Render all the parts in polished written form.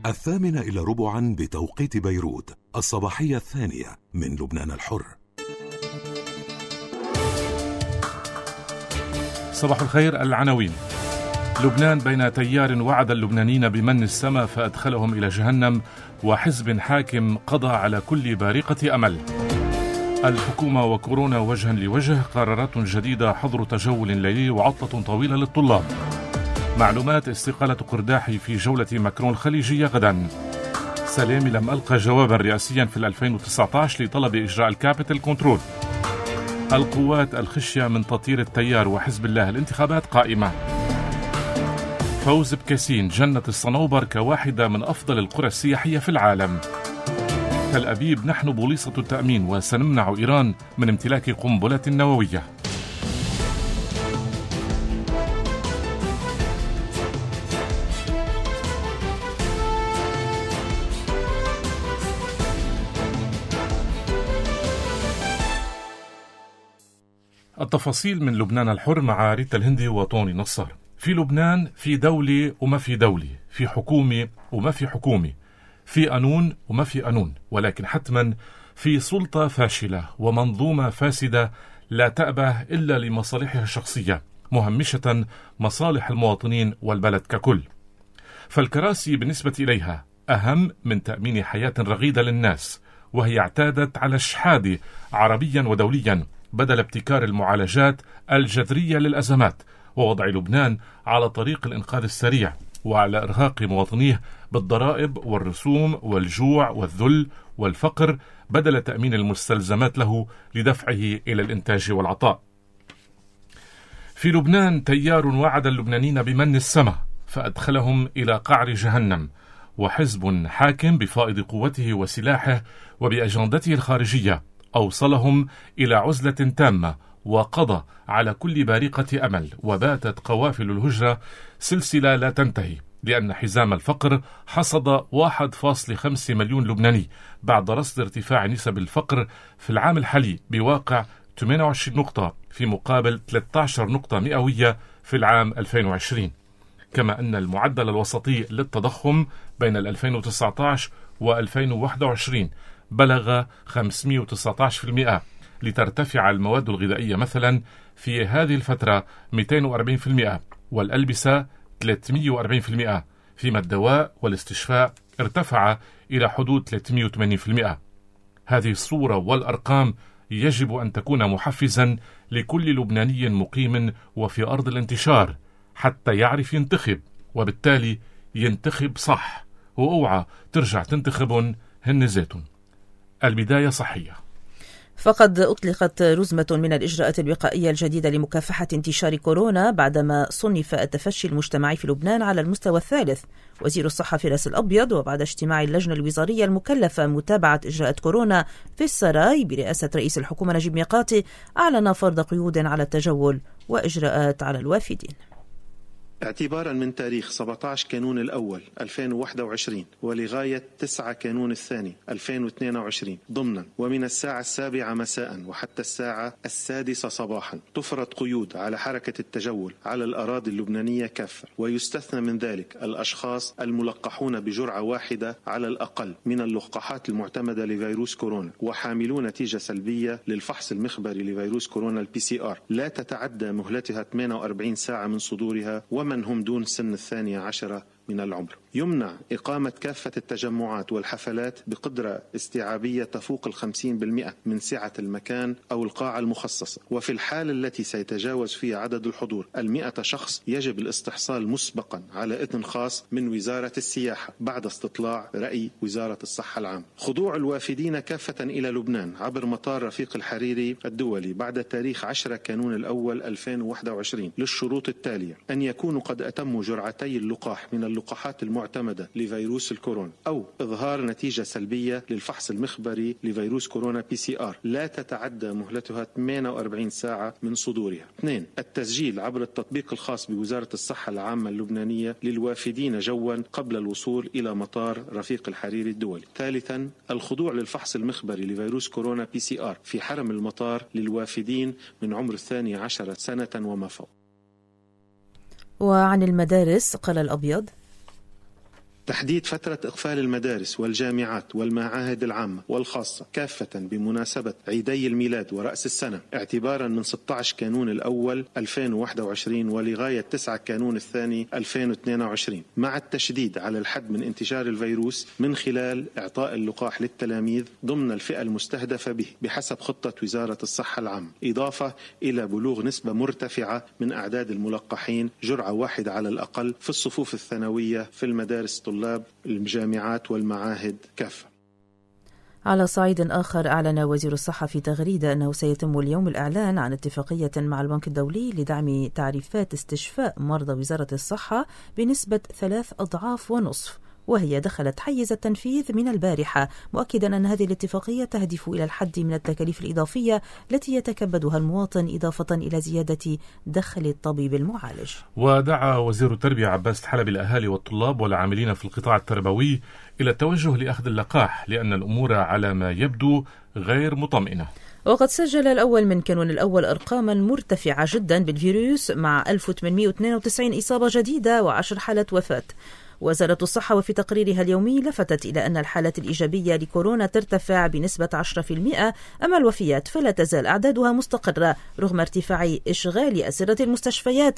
8:45 بتوقيت بيروت، الصباحية الثانية من لبنان الحر. صباح الخير. العناوين: لبنان بين تيار وعد اللبنانيين بمن السماء فأدخلهم إلى جهنم، وحزب حاكم قضى على كل بارقة أمل. الحكومة وكورونا وجها لوجه، قرارات جديدة، حظر تجول ليلي وعطلة طويلة للطلاب. معلومات: استقالة قرداحي في جولة ماكرون الخليجية غدا. سلامي لم ألقى جوابا رئاسيا في 2019 لطلب إجراء الكابيتال كنترول. القوات الخشية من تطير التيار وحزب الله، الانتخابات قائمة. فوز بكاسين، جنة الصنوبر كواحدة من أفضل القرى السياحية في العالم. تل أبيب: نحن بوليصة التأمين وسنمنع إيران من امتلاك قنبلة نووية. التفاصيل من لبنان الحر مع ريتا الهندي وطوني نصر. في لبنان في دولة وما في دولة، في حكومة وما في حكومة، في قانون وما في قانون، ولكن حتما في سلطة فاشلة ومنظومة فاسدة لا تأبه إلا لمصالحها الشخصية، مهمشة مصالح المواطنين والبلد ككل. فالكراسي بالنسبة إليها أهم من تأمين حياة رغيدة للناس، وهي اعتادت على الشحادة عربيا ودوليا بدل ابتكار المعالجات الجذرية للأزمات، ووضع لبنان على طريق الإنقاذ السريع، وعلى إرهاق مواطنيه بالضرائب والرسوم والجوع والذل والفقر بدل تأمين المستلزمات له لدفعه إلى الإنتاج والعطاء. في لبنان تيار وعد اللبنانيين بمن السماء فأدخلهم إلى قعر جهنم، وحزب حاكم بفائض قوته وسلاحه وبأجندته الخارجية أوصلهم إلى عزلة تامة وقضى على كل بارقة أمل، وباتت قوافل الهجرة سلسلة لا تنتهي، لأن حزام الفقر حصد 1.5 مليون لبناني بعد رصد ارتفاع نسب الفقر في العام الحالي بواقع 28 نقطة في مقابل 13 نقطة مئوية في العام 2020. كما أن المعدل الوسطي للتضخم بين 2019 و2021 بلغ 519%، لترتفع المواد الغذائية مثلا في هذه الفترة 240%، والألبسة 340%، فيما الدواء والاستشفاء ارتفع إلى حدود 380%. هذه الصورة والأرقام يجب أن تكون محفزا لكل لبناني مقيم وفي أرض الانتشار حتى يعرف ينتخب، وبالتالي ينتخب صح، وأوعى ترجع تنتخبن هن زيتون. البداية صحية. فقد أطلقت رزمة من الإجراءات الوقائية الجديدة لمكافحة انتشار كورونا بعدما صنف التفشي المجتمعي في لبنان على المستوى الثالث. وزير الصحة فراس الأبيض وبعد اجتماع اللجنة الوزارية المكلفة متابعة إجراءات كورونا في السراي برئاسة رئيس الحكومة نجيب ميقاتي أعلن فرض قيود على التجول وإجراءات على الوافدين. اعتبارا من تاريخ 17 كانون الأول 2021 ولغاية 9 كانون الثاني 2022 ضمنا ومن الساعة 7 مساء وحتى الساعة 6 صباحا تفرض قيود على حركة التجول على الأراضي اللبنانية كافة، ويستثنى من ذلك الأشخاص الملقحون بجرعة واحدة على الأقل من اللقاحات المعتمدة لفيروس كورونا وحاملون نتيجة سلبية للفحص المخبري لفيروس كورونا الPCR لا تتعدى مهلتها 48 ساعة من صدورها، ومن هم دون سن 12 من العمر. يمنع إقامة كافة التجمعات والحفلات بقدرة استيعابية تفوق 50% من سعة المكان أو القاعة المخصصة، وفي الحال التي سيتجاوز فيها عدد الحضور 100 شخص يجب الاستحصال مسبقا على إذن خاص من وزارة السياحة بعد استطلاع رأي وزارة الصحة العامة. خضوع الوافدين كافة إلى لبنان عبر مطار رفيق الحريري الدولي بعد تاريخ 10 كانون الأول 2021 للشروط التالية: أن يكونوا قد أتموا جرعتي اللقاح من اللقاحات المعتمدة لفيروس الكورونا، أو إظهار نتيجة سلبية للفحص المخبري لفيروس كورونا PCR لا تتعدى مهلتها 48 ساعة من صدورها. 2. التسجيل عبر التطبيق الخاص بوزارة الصحة العامة اللبنانية للوافدين جوا قبل الوصول إلى مطار رفيق الحريري الدولي. 3. الخضوع للفحص المخبري لفيروس كورونا PCR في حرم المطار للوافدين من عمر 12 سنة وما فوق. وعن المدارس قال الأبيض: تحديد فترة إقفال المدارس والجامعات والمعاهد العامة والخاصة كافة بمناسبة عيدي الميلاد ورأس السنة اعتبارا من 16 كانون الأول 2021 ولغاية 9 كانون الثاني 2022، مع التشديد على الحد من انتشار الفيروس من خلال إعطاء اللقاح للتلاميذ ضمن الفئة المستهدفة به بحسب خطة وزارة الصحة العامة، إضافة إلى بلوغ نسبة مرتفعة من أعداد الملقحين جرعة واحدة على الأقل في الصفوف الثانوية في المدارس طلاب الجامعات والمعاهد كافة. على صعيد آخر، أعلن وزير الصحة في تغريدة أنه سيتم اليوم الإعلان عن اتفاقية مع البنك الدولي لدعم تعريفات استشفاء مرضى وزارة الصحة بنسبة 3.5 أضعاف، وهي دخلت حيز التنفيذ من البارحة، مؤكدا أن هذه الاتفاقية تهدف إلى الحد من التكاليف الإضافية التي يتكبدها المواطن، إضافة إلى زيادة دخل الطبيب المعالج. ودعا وزير التربية عباس حلبي الأهالي والطلاب والعاملين في القطاع التربوي إلى التوجه لأخذ اللقاح، لأن الأمور على ما يبدو غير مطمئنة. وقد سجل الأول من كانون الأول أرقاما مرتفعة جدا بالفيروس، مع 1892 إصابة جديدة و10 حالات وفاة. وزارة الصحة وفي تقريرها اليومي لفتت إلى أن الحالات الإيجابية لكورونا ترتفع بنسبة 10%، أما الوفيات فلا تزال أعدادها مستقرة رغم ارتفاع إشغال أسرة المستشفيات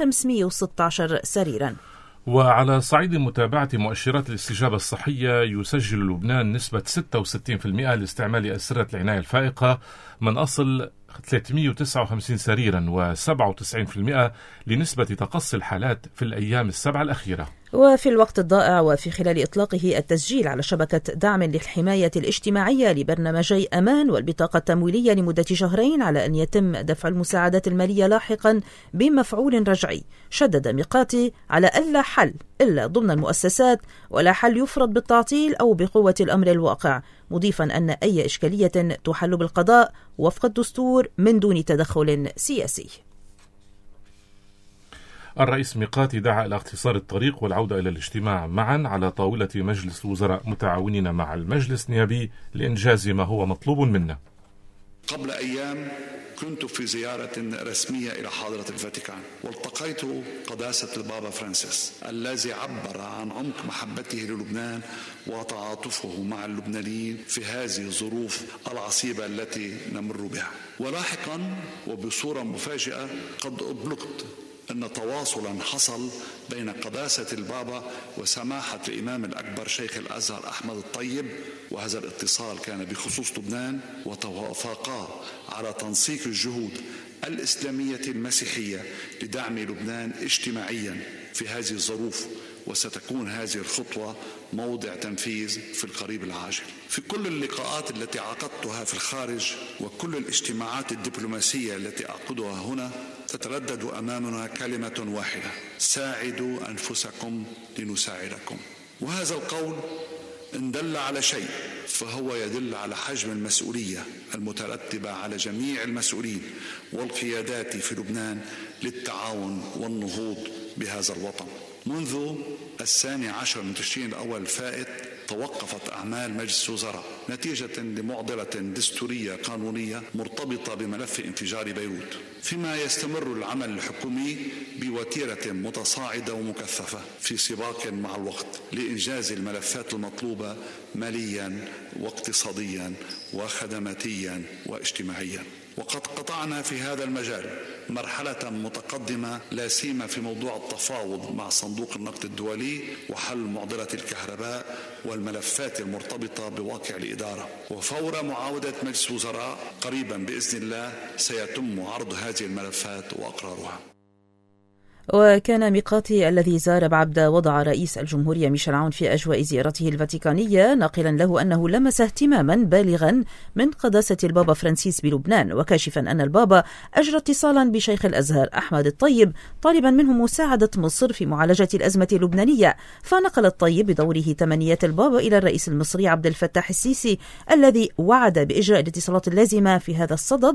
ب516 سريرا. وعلى صعيد متابعة مؤشرات الاستجابة الصحية، يسجل لبنان نسبة 66% لاستعمال أسرة العناية الفائقة من أصل 359 سريرا، و97% لنسبة تقصي الحالات في الأيام السبعة الأخيرة. وفي الوقت الضائع وفي خلال إطلاقه التسجيل على شبكة دعم للحماية الاجتماعية لبرنامجي أمان والبطاقة التمويلية لمدة شهرين على أن يتم دفع المساعدات المالية لاحقا بمفعول رجعي، شدد ميقاتي على ألا حل إلا ضمن المؤسسات، ولا حل يفرض بالتعطيل أو بقوة الأمر الواقع، مضيفا أن أي إشكالية تحل بالقضاء وفق الدستور من دون تدخل سياسي. الرئيس ميقاتي دعا إلى اختصار الطريق والعودة إلى الاجتماع معا على طاولة مجلس الوزراء، متعاونين مع المجلس النيابي لإنجاز ما هو مطلوب منا. قبل أيام كنت في زيارة رسمية إلى حاضرة الفاتيكان، والتقيت قداسة البابا فرانسيس الذي عبر عن عمق محبته للبنان وتعاطفه مع اللبنانيين في هذه الظروف العصيبة التي نمر بها. ولاحقا وبصورة مفاجئة قد أبلغت أن تواصلا حصل بين قداسة البابا وسماحة الإمام الأكبر شيخ الأزهر أحمد الطيب، وهذا الاتصال كان بخصوص لبنان، وتوافقا على تنسيق الجهود الإسلامية المسيحية لدعم لبنان اجتماعيا في هذه الظروف، وستكون هذه الخطوة موضع تنفيذ في القريب العاجل. في كل اللقاءات التي عقدتها في الخارج وكل الاجتماعات الدبلوماسية التي أعقدها هنا تتردد أمامنا كلمة واحدة: ساعدوا أنفسكم لنساعدكم. وهذا القول إن دل على شيء فهو يدل على حجم المسؤولية المترتبة على جميع المسؤولين والقيادات في لبنان للتعاون والنهوض بهذا الوطن. منذ 12 من تشرين الأول الفائت توقفت أعمال مجلس الوزراء نتيجة لمعضلة دستورية قانونية مرتبطة بملف انفجار بيروت، فيما يستمر العمل الحكومي بوتيرة متصاعدة ومكثفة في سباق مع الوقت لإنجاز الملفات المطلوبة ماليا واقتصاديا وخدماتيا واجتماعيا. وقد قطعنا في هذا المجال مرحلة متقدمة لا سيما في موضوع التفاوض مع صندوق النقد الدولي وحل معضلة الكهرباء والملفات المرتبطة بواقع الإدارة. وفور معاودة مجلس الوزراء قريبا بإذن الله سيتم عرض هذه الملفات وأقرارها. وكان ميقاتي الذي زار بعد وضع رئيس الجمهورية ميشيل عون في أجواء زيارته الفاتيكانية ناقلا له أنه لمس اهتماما بالغا من قداسة البابا فرانسيس بلبنان، وكاشفا أن البابا أجرى اتصالا بشيخ الأزهر أحمد الطيب طالبا منه مساعدة مصر في معالجة الأزمة اللبنانية. فنقل الطيب بدوره تمنيات البابا إلى الرئيس المصري عبد الفتاح السيسي الذي وعد بإجراء الاتصالات اللازمة في هذا الصدد،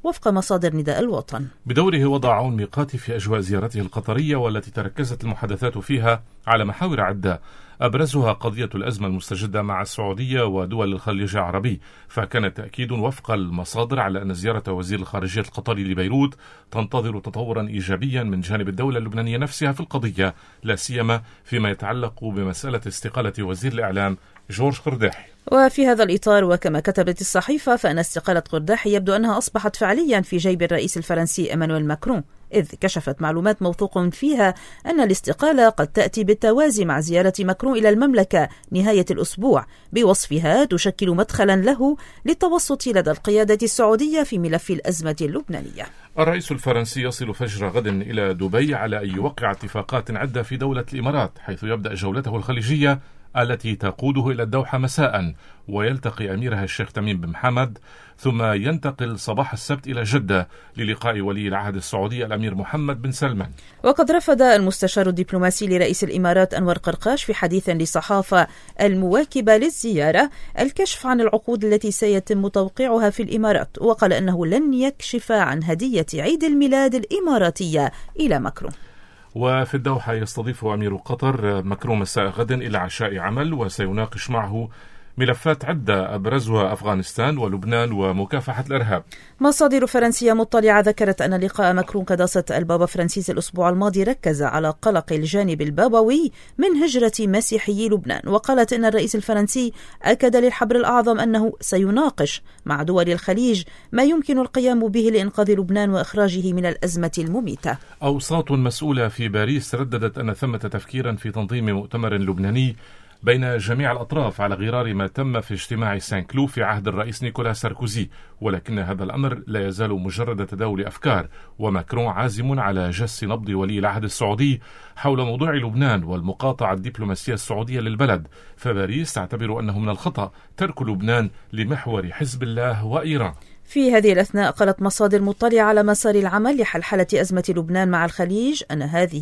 وفق مصادر نداء الوطن. بدوره وضع عون ميقاتي في أجواء زيارته القطرية، والتي تركزت المحادثات فيها على محاور عدة، أبرزها قضية الأزمة المستجدة مع السعودية ودول الخليج العربي. فكان تأكيد وفق المصادر على أن زيارة وزير الخارجية القطري لبيروت تنتظر تطورا إيجابيا من جانب الدولة اللبنانية نفسها في القضية، لا سيما فيما يتعلق بمسألة استقالة وزير الإعلام جورج قرداحي. وفي هذا الإطار، وكما كتبت الصحيفة، فإن استقالة قرداحي يبدو أنها أصبحت فعليا في جيب الرئيس الفرنسي إيمانويل ماكرون، إذ كشفت معلومات موثوق فيها أن الاستقالة قد تأتي بالتوازي مع زيارة ماكرون إلى المملكة نهاية الأسبوع، بوصفها تشكل مدخلا له للتوسط لدى القيادة السعودية في ملف الأزمة اللبنانية. الرئيس الفرنسي يصل فجر غد إلى دبي على أن يوقع اتفاقات عدة في دولة الإمارات، حيث يبدأ جولته الخليجية التي تقوده إلى الدوحة مساء، ويلتقي أميرها الشيخ تميم بن حمد، ثم ينتقل صباح السبت إلى جدة للقاء ولي العهد السعودي الأمير محمد بن سلمان. وقد رفض المستشار الدبلوماسي لرئيس الإمارات أنور قرقاش في حديث للصحافة المواكبة للزيارة الكشف عن العقود التي سيتم توقيعها في الإمارات، وقال أنه لن يكشف عن هدية عيد الميلاد الإماراتية إلى ماكرون. وفي الدوحة يستضيف أمير قطر ماكرون مساء غد إلى عشاء عمل، وسيناقش معه ملفات عدة أبرزها أفغانستان ولبنان ومكافحة الإرهاب. مصادر فرنسية مطلعة ذكرت أن لقاء ماكرون قداسة البابا فرانسيس الأسبوع الماضي ركز على قلق الجانب البابوي من هجرة مسيحيي لبنان، وقالت أن الرئيس الفرنسي أكد للحبر الأعظم أنه سيناقش مع دول الخليج ما يمكن القيام به لإنقاذ لبنان وإخراجه من الأزمة المميتة. أوساط مسؤولة في باريس رددت أن ثمة تفكيرا في تنظيم مؤتمر لبناني بين جميع الأطراف على غرار ما تم في اجتماع سان كلو في عهد الرئيس نيكولا ساركوزي، ولكن هذا الأمر لا يزال مجرد تداول أفكار، وماكرون عازم على جس نبض ولي العهد السعودي حول موضوع لبنان والمقاطعة الدبلوماسية السعودية للبلد. فباريس تعتبر أنه من الخطأ ترك لبنان لمحور حزب الله وإيران. في هذه الأثناء قالت مصادر مطلعة على مسار العمل لحلحلة أزمة لبنان مع الخليج أن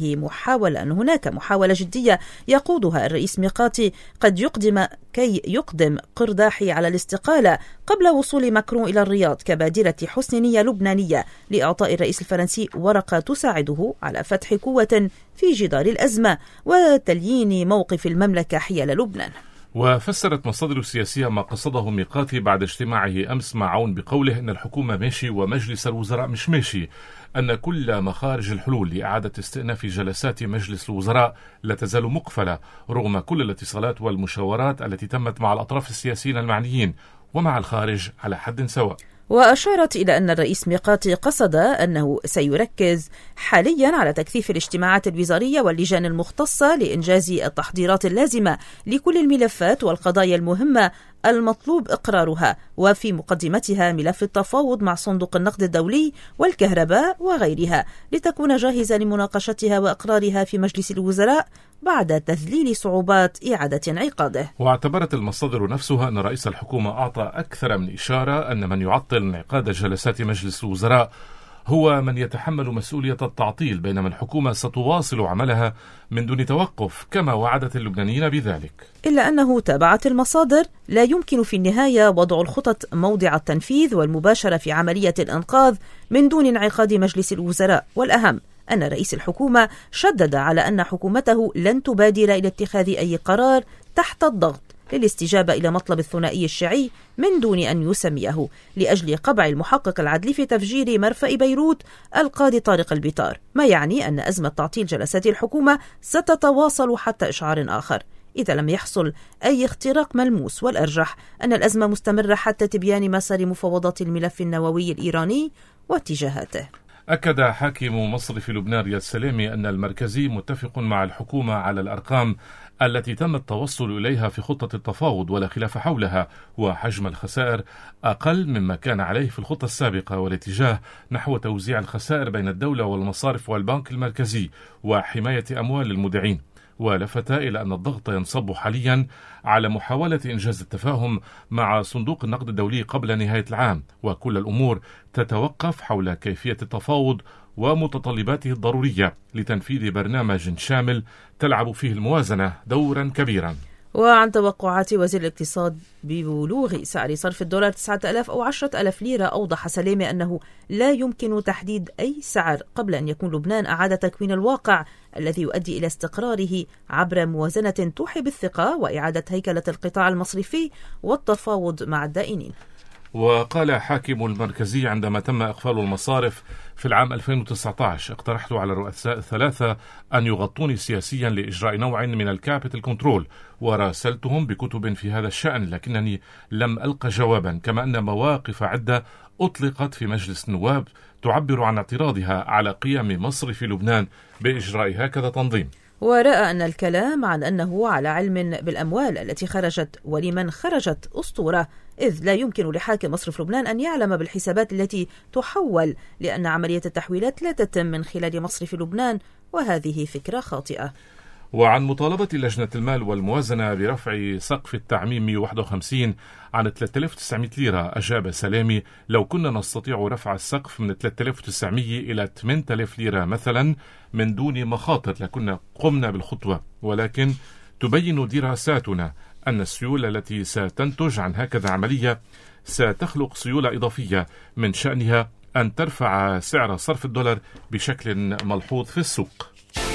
هناك محاولة جدية يقودها الرئيس ميقاتي قد يقدم قرداحي على الاستقالة قبل وصول ماكرون إلى الرياض كبادرة حسن نية لبنانية لإعطاء الرئيس الفرنسي ورقة تساعده على فتح قوة في جدار الأزمة وتليين موقف المملكة حيال لبنان. وفسرت مصادر سياسية ما قصده ميقاتي بعد اجتماعه أمس مع عون بقوله أن الحكومة ماشي ومجلس الوزراء مش ماشي، أن كل مخارج الحلول لإعادة استئناف جلسات مجلس الوزراء لا تزال مقفلة رغم كل الاتصالات والمشاورات التي تمت مع الأطراف السياسيين المعنيين ومع الخارج على حد سواء. وأشارت إلى أن الرئيس ميقاتي قصد أنه سيركز حاليا على تكثيف الاجتماعات الوزارية واللجان المختصة لإنجاز التحضيرات اللازمة لكل الملفات والقضايا المهمة المطلوب إقرارها، وفي مقدمتها ملف التفاوض مع صندوق النقد الدولي والكهرباء وغيرها، لتكون جاهزة لمناقشتها وإقرارها في مجلس الوزراء بعد تذليل صعوبات إعادة انعقاده. واعتبرت المصادر نفسها أن رئيس الحكومة أعطى أكثر من إشارة أن من يعطل انعقاد جلسات مجلس الوزراء هو من يتحمل مسؤولية التعطيل، بينما الحكومة ستواصل عملها من دون توقف كما وعدت اللبنانيين بذلك. إلا أنه تابعت المصادر لا يمكن في النهاية وضع الخطط موضع التنفيذ والمباشرة في عملية الإنقاذ من دون انعقاد مجلس الوزراء، والأهم أن رئيس الحكومة شدد على أن حكومته لن تبادر إلى اتخاذ أي قرار تحت الضغط للاستجابة إلى مطلب الثنائي الشيعي من دون أن يسميه لأجل قبع المحقق العدلي في تفجير مرفأ بيروت القاضي طارق البيطار، ما يعني أن أزمة تعطيل جلسات الحكومة ستتواصل حتى إشعار آخر إذا لم يحصل أي اختراق ملموس، والأرجح أن الأزمة مستمرة حتى تبيان مسار مفاوضات الملف النووي الإيراني واتجاهاته. أكد حاكم مصرف لبنان رياض سلامي أن المركزي متفق مع الحكومة على الأرقام التي تم التوصل إليها في خطة التفاوض ولا خلاف حولها، وحجم الخسائر أقل مما كان عليه في الخطة السابقة، والاتجاه نحو توزيع الخسائر بين الدولة والمصارف والبنك المركزي وحماية أموال المودعين. ولفت إلى أن الضغط ينصب حاليا على محاولة إنجاز التفاهم مع صندوق النقد الدولي قبل نهاية العام، وكل الأمور تتوقف حول كيفية التفاوض ومتطلباته الضرورية لتنفيذ برنامج شامل تلعب فيه الموازنة دورا كبيرا. وعن توقعات وزير الاقتصاد ببلوغ سعر صرف الدولار 9,000 أو 10,000 ليرة، أوضح سلامة أنه لا يمكن تحديد أي سعر قبل أن يكون لبنان أعاد تكوين الواقع الذي يؤدي إلى استقراره عبر موازنة توحي بالثقة وإعادة هيكلة القطاع المصرفي والتفاوض مع الدائنين. وقال حاكم المركزي عندما تم إقفال المصارف في العام 2019: اقترحت على الرؤساء الثلاثة أن يغطوني سياسيا لإجراء نوع من الكابيتال كنترول، وراسلتهم بكتب في هذا الشأن لكنني لم ألقى جوابا، كما أن مواقف عدة أطلقت في مجلس النواب تعبر عن اعتراضها على قيام مصرف لبنان بإجراء هكذا تنظيم. ورأى أن الكلام عن أنه على علم بالأموال التي خرجت ولمن خرجت أسطورة، إذ لا يمكن لحاكم مصرف لبنان أن يعلم بالحسابات التي تحول، لأن عملية التحويلات لا تتم من خلال مصرف لبنان، وهذه فكرة خاطئة. وعن مطالبة لجنة المال والموازنة برفع سقف التعميم 151 عن 3900 ليرة، أجاب سلامي: لو كنا نستطيع رفع السقف من 3900 إلى 8000 ليرة مثلا من دون مخاطر لكنا قمنا بالخطوة، ولكن تبين دراساتنا أن السيولة التي ستنتج عن هكذا عملية ستخلق سيولة إضافية من شأنها أن ترفع سعر صرف الدولار بشكل ملحوظ في السوق.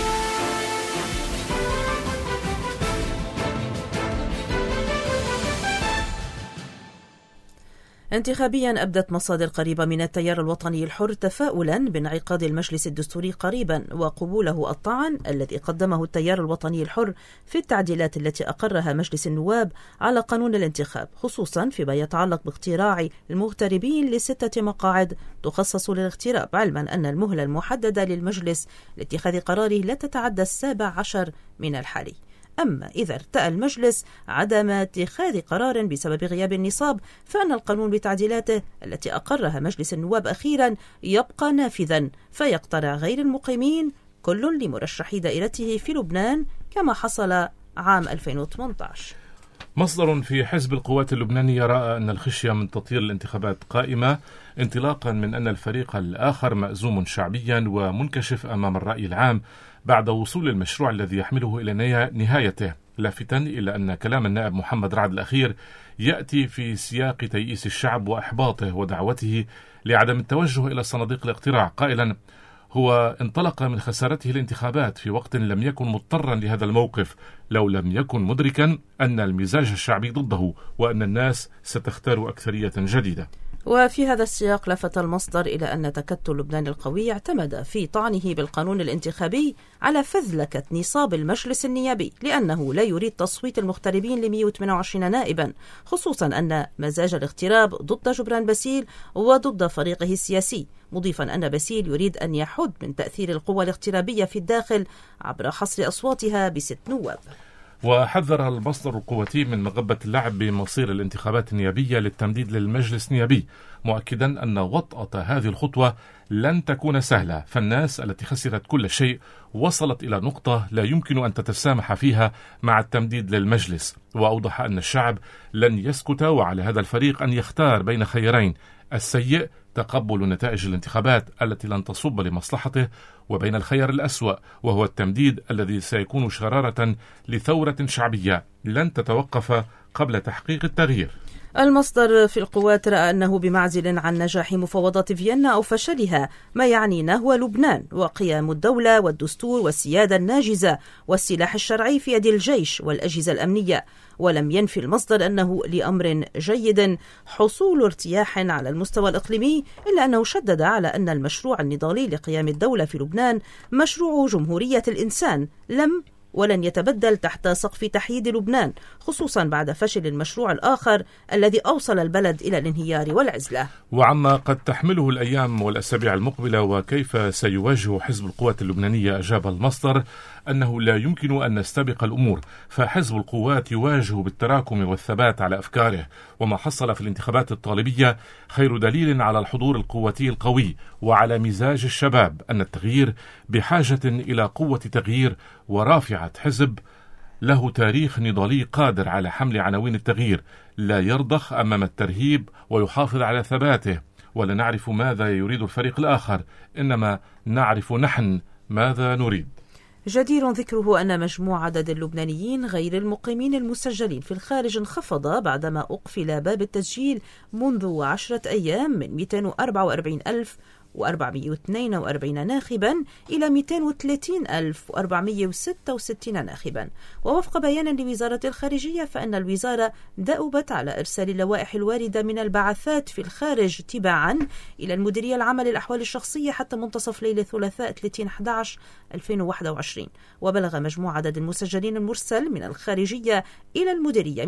انتخابيا أبدت مصادر قريبة من التيار الوطني الحر تفاؤلا بانعقاد المجلس الدستوري قريبا وقبوله الطعن الذي قدمه التيار الوطني الحر في التعديلات التي أقرها مجلس النواب على قانون الانتخاب، خصوصا فيما يتعلق باقتراع المغتربين ل6 مقاعد تخصص للاغتراب، علما أن المهلة المحددة للمجلس لاتخاذ قراره لا تتعدى 17 من الحالي. أما إذا ارتأى المجلس عدم اتخاذ قرار بسبب غياب النصاب، فإن القانون بتعديلاته التي أقرها مجلس النواب أخيرا يبقى نافذا، فيقترع غير المقيمين كل لمرشحي دائرته في لبنان كما حصل عام 2018. مصدر في حزب القوات اللبنانية رأى أن الخشية من تطيير الانتخابات قائمة، انطلاقا من أن الفريق الآخر مأزوم شعبيا ومنكشف أمام الرأي العام بعد وصول المشروع الذي يحمله إلى نهايته، لافتا إلى أن كلام النائب محمد رعد الأخير يأتي في سياق تيئيس الشعب وإحباطه ودعوته لعدم التوجه إلى صناديق الاقتراع، قائلا: هو انطلق من خسارته الانتخابات في وقت لم يكن مضطرا لهذا الموقف لو لم يكن مدركا أن المزاج الشعبي ضده وأن الناس ستختار أكثرية جديدة. وفي هذا السياق لفت المصدر إلى أن تكتل لبنان القوي اعتمد في طعنه بالقانون الانتخابي على فذلكة نصاب المجلس النيابي، لأنه لا يريد تصويت المغتربين ل 128 نائبا، خصوصا أن مزاج الاغتراب ضد جبران باسيل وضد فريقه السياسي، مضيفا أن باسيل يريد أن يحد من تأثير القوى الاغترابية في الداخل عبر حصر أصواتها ب6 نواب. وحذر المصدر القواتي من مغبة اللعب بمصير الانتخابات النيابية للتمديد للمجلس النيابي، مؤكدا أن وطأة هذه الخطوة لن تكون سهلة، فالناس التي خسرت كل شيء وصلت إلى نقطة لا يمكن أن تتسامح فيها مع التمديد للمجلس، وأوضح أن الشعب لن يسكت، وعلى هذا الفريق أن يختار بين خيرين: السيء تقبل نتائج الانتخابات التي لن تصب لمصلحته، وبين الخيار الأسوأ وهو التمديد الذي سيكون شرارة لثورة شعبية لن تتوقف قبل تحقيق التغيير. المصدر في القوات رأى أنه بمعزل عن نجاح مفاوضات فيينا أو فشلها، ما يعني نهو لبنان وقيام الدولة والدستور والسيادة الناجزة والسلاح الشرعي في يد الجيش والأجهزة الأمنية. ولم ينفي المصدر أنه لأمر جيد حصول ارتياح على المستوى الإقليمي، إلا أنه شدد على أن المشروع النضالي لقيام الدولة في لبنان مشروع جمهورية الإنسان ولن يتبدل تحت سقف تحييد لبنان، خصوصا بعد فشل المشروع الآخر الذي أوصل البلد إلى الانهيار والعزلة. وعما قد تحمله الأيام والأسابيع المقبلة وكيف سيواجه حزب القوات اللبنانية، أجاب المصدر أنه لا يمكن أن نستبق الأمور، فحزب القوات يواجه بالتراكم والثبات على أفكاره، وما حصل في الانتخابات الطالبية خير دليل على الحضور القواتي القوي وعلى مزاج الشباب أن التغيير بحاجة إلى قوة تغيير ورافعة حزب له تاريخ نضالي قادر على حمل عناوين التغيير، لا يرضخ أمام الترهيب ويحافظ على ثباته. ولا نعرف ماذا يريد الفريق الآخر، إنما نعرف نحن ماذا نريد. جدير ذكره أن مجموع عدد اللبنانيين غير المقيمين المسجلين في الخارج انخفض بعدما أقفل باب التسجيل منذ 10 أيام من 244,442 ناخبا إلى 230,466 ناخبا. ووفق بيان لوزارة الخارجية فإن الوزارة دأبت على إرسال اللوائح الواردة من البعثات في الخارج تباعا إلى المديرية العامة للأحوال الشخصية حتى منتصف ليلة الثلاثاء 30/11/2021. وبلغ مجموع عدد المسجلين المرسل من الخارجية إلى المديرية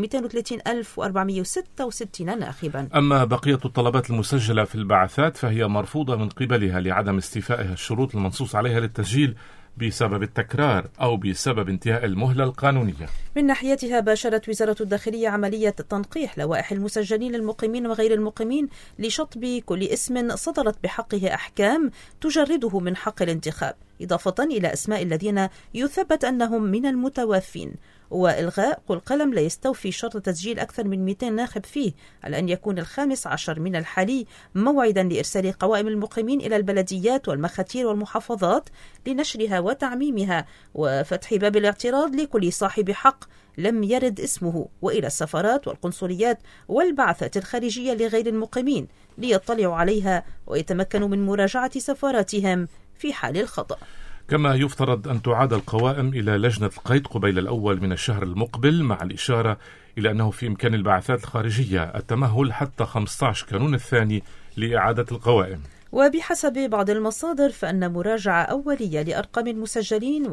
230,466 ناخبا. أما بقية الطلبات المسجلة في البعثات فهي مرفوضة من قبلها لعدم استيفائها الشروط المنصوص عليها للتسجيل بسبب التكرار أو بسبب انتهاء المهلة القانونية. من ناحيتها باشرت وزارة الداخلية عملية تنقيح لوائح المسجلين المقيمين وغير المقيمين لشطب كل اسم صدرت بحقه أحكام تجرده من حق الانتخاب، إضافة إلى أسماء الذين يثبت أنهم من المتوافين، وإلغاء قلم لا يستوفي شرط تسجيل أكثر من 200 ناخب فيه، على أن يكون 15 من الحالي موعدا لإرسال قوائم المقيمين إلى البلديات والمخاتير والمحافظات لنشرها وتعميمها، وفتح باب الاعتراض لكل صاحب حق لم يرد اسمه، وإلى السفارات والقنصليات والبعثات الخارجية لغير المقيمين ليطلعوا عليها ويتمكنوا من مراجعة سفاراتهم في حال الخطأ. كما يفترض أن تعاد القوائم إلى لجنة القيد قبيل الأول من الشهر المقبل، مع الإشارة إلى أنه في إمكان البعثات الخارجية التمهل حتى 15 كانون الثاني لإعادة القوائم. وبحسب بعض المصادر فإن مراجعة أولية لأرقام المسجلين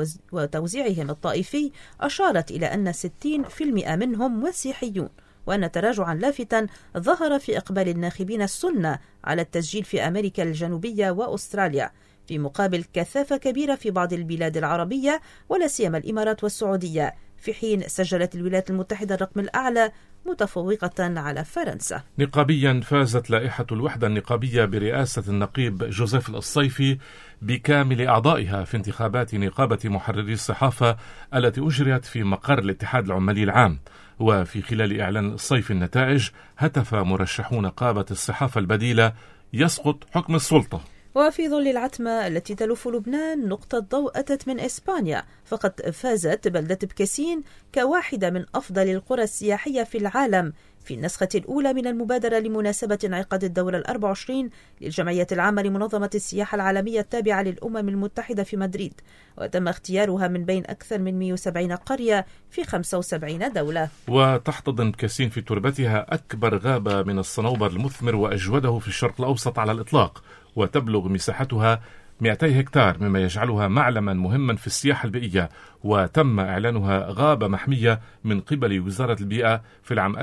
وتوزيعهم الطائفي أشارت إلى أن 60% منهم مسيحيون، وأن تراجعا لافتا ظهر في إقبال الناخبين السنة على التسجيل في أمريكا الجنوبية وأستراليا، في مقابل كثافة كبيرة في بعض البلاد العربية ولا سيما الإمارات والسعودية، في حين سجلت الولايات المتحدة الرقم الأعلى متفوقة على فرنسا. نقابيا فازت لائحة الوحدة النقابية برئاسة النقيب جوزيف الصيفي بكامل أعضائها في انتخابات نقابة محرري الصحافة التي أجريت في مقر الاتحاد العمالي العام. وفي خلال إعلان الصيفي النتائج هتف مرشحو نقابة الصحافة البديلة: يسقط حكم السلطة. وفي ظل العتمة التي تلف لبنان، نقطة ضوء أتت من إسبانيا، فقد فازت بلدة بكاسين كواحدة من أفضل القرى السياحية في العالم في النسخة الأولى من المبادرة لمناسبة انعقاد الدورة 24 للجمعية العامة لمنظمة السياحة العالمية التابعة للأمم المتحدة في مدريد، وتم اختيارها من بين أكثر من 170 قرية في 75 دولة. وتحتضن بكاسين في تربتها أكبر غابة من الصنوبر المثمر وأجوده في الشرق الأوسط على الإطلاق، وتبلغ مساحتها 200 هكتار، مما يجعلها معلما مهما في السياحة البيئية، وتم إعلانها غابة محمية من قبل وزارة البيئة في العام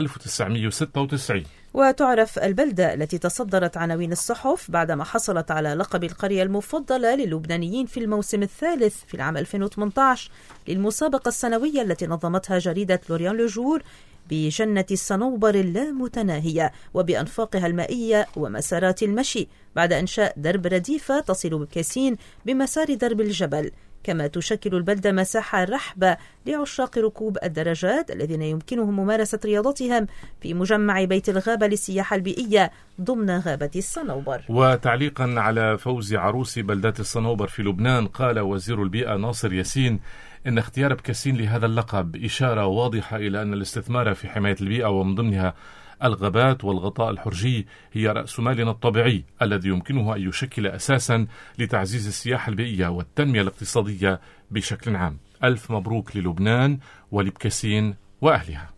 1996. وتعرف البلدة التي تصدرت عناوين الصحف بعدما حصلت على لقب القرية المفضلة للبنانيين في الموسم الثالث في العام 2018 للمسابقة السنوية التي نظمتها جريدة لوريان لوجور بجنة الصنوبر اللامتناهية وبأنفاقها المائية ومسارات المشي، بعد إنشاء درب رديفة تصل بكاسين بمسار درب الجبل. كما تشكل البلدة مساحة رحبة لعشاق ركوب الدراجات الذين يمكنهم ممارسة رياضتهم في مجمع بيت الغابة للسياحة البيئية ضمن غابة الصنوبر. وتعليقا على فوز عروس بلدات الصنوبر في لبنان، قال وزير البيئة ناصر ياسين إن اختيار بكاسين لهذا اللقب إشارة واضحة إلى أن الاستثمار في حماية البيئة ومن ضمنها الغابات والغطاء الحرجي هي رأس مالنا الطبيعي الذي يمكنه أن يشكل أساسا لتعزيز السياحة البيئية والتنمية الاقتصادية بشكل عام. ألف مبروك للبنان ولبكاسين وأهلها.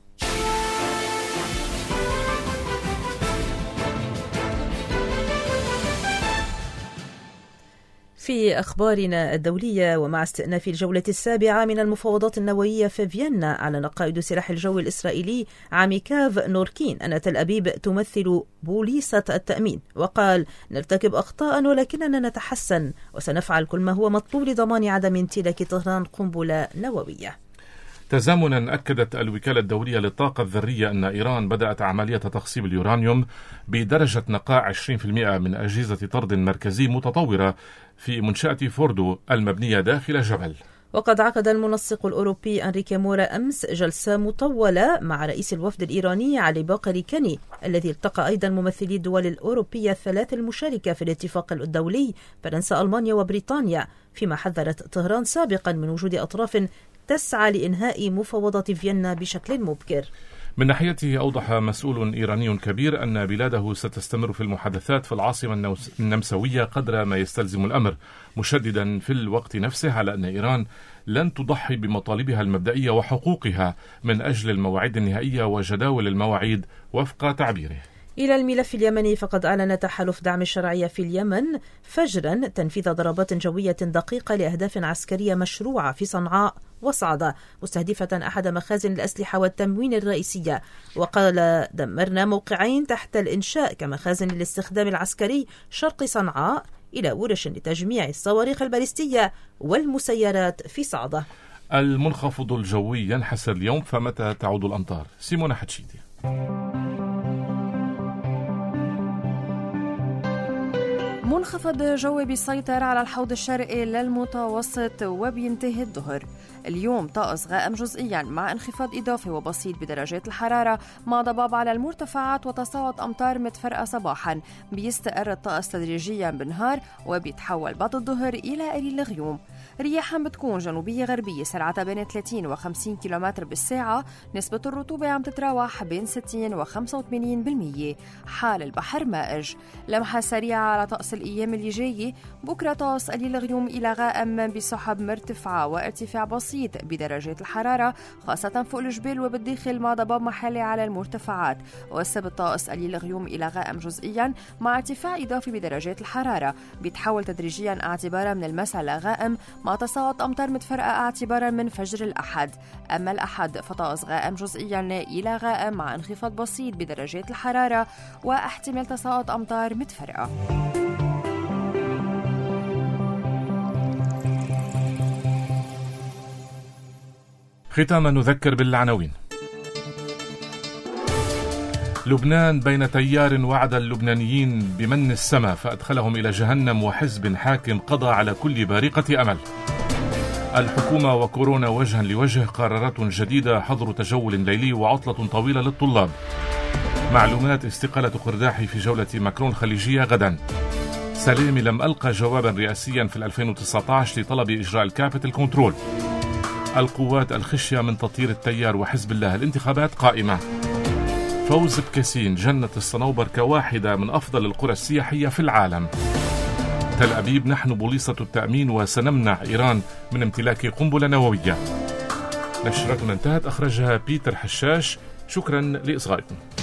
في أخبارنا الدولية، ومع استئناف الجولة السابعة من المفاوضات النووية في فيينا، أعلن قائد سلاح الجو الإسرائيلي عميكاف نوركين أن تل أبيب تمثل بوليصة التأمين، وقال: نرتكب أخطاء ولكننا نتحسن وسنفعل كل ما هو مطلوب لضمان عدم امتلاك طهران قنبلة نووية. تزامنا أكدت الوكالة الدولية للطاقة الذرية أن إيران بدأت عملية تخصيب اليورانيوم بدرجة نقاء 20% من أجهزة طرد مركزي متطورة في منشأة فوردو المبنية داخل جبل. وقد عقد المنسق الأوروبي أنريكي مورا أمس جلسة مطولة مع رئيس الوفد الإيراني علي باقر كاني، الذي التقى أيضا ممثلي الدول الأوروبية الثلاث المشاركة في الاتفاق الدولي فرنسا ألمانيا وبريطانيا، فيما حذرت طهران سابقا من وجود أطراف تسعى لإنهاء مفاوضات فيينا بشكل مبكر. من ناحيته أوضح مسؤول إيراني كبير أن بلاده ستستمر في المحادثات في العاصمة النمساوية قدر ما يستلزم الأمر، مشددا في الوقت نفسه على أن إيران لن تضحي بمطالبها المبدئية وحقوقها من أجل المواعيد النهائية وجداول المواعيد وفق تعبيره. إلى الملف اليمني، فقد أعلن تحالف دعم الشرعية في اليمن فجرا تنفيذ ضربات جوية دقيقة لأهداف عسكرية مشروعة في صنعاء وصعدة، مستهدفة أحد مخازن الأسلحة والتموين الرئيسية. وقال: دمرنا موقعين تحت الإنشاء كمخازن للاستخدام العسكري شرق صنعاء، إلى ورش لتجميع الصواريخ البالستية والمسيرات في صعدة. المنخفض الجوي ينحسر اليوم، فمتى تعود الأمطار؟ سيمونة حتشيدي. منخفض جوي بيسيطر على الحوض الشرقي للمتوسط وبينتهي الظهر. اليوم طقس غائم جزئيا مع انخفاض إضافي وبسيط بدرجات الحرارة مع ضباب على المرتفعات وتساقط أمطار متفرقة صباحا. بيستقر الطقس تدريجيا بالنهار وبيتحول بعد الظهر إلى قليل غيوم. رياحا بتكون جنوبية غربية سرعتها بين 30 و 50 كيلومتر بالساعة. نسبة الرطوبة عم تتراوح بين 60 و 85%. حال البحر مائج. لمحة سريعة على طقس الأيام اللي جاية. بكرة طقس قليل غيوم إلى غائم بسحب مرتفعة وارتفاع بسيط بدرجات الحرارة خاصة فوق الجبال وبالداخل مع ضباب محلي على المرتفعات. والسبت طقس قليل غيوم إلى غائم جزئيا مع ارتفاع إضافي بدرجات الحرارة. بيتحول تدريجيا اعتبارا من المساء لغائم مع تساقط أمطار متفرقة اعتبارا من فجر الأحد. أما الأحد فطقس غائم جزئيا إلى غائم مع انخفاض بسيط بدرجات الحرارة واحتمال تساقط أمطار متفرقة. ختاما نذكر بالعناوين. لبنان بين تيار وعد اللبنانيين بمن السماء فأدخلهم إلى جهنم، وحزب حاكم قضى على كل بارقة أمل. الحكومة وكورونا وجها لوجه، قرارات جديدة، حظر تجول ليلي وعطلة طويلة للطلاب. معلومات: استقالة قرداحي في جولة ماكرون الخليجية غدا. سليمي: لم ألقى جوابا رئاسيا في 2019 لطلب إجراء الكابيتال كنترول. القوات الخشية من تطهير التيار وحزب الله، الانتخابات قائمة. فوز بكاسين: جنة الصنوبر كواحدة من أفضل القرى السياحية في العالم. تل أبيب: نحن بوليصة التأمين وسنمنع إيران من امتلاك قنبلة نووية. نشرتنا انتهت، أخرجها بيتر حشاش. شكرا لإصغائكم.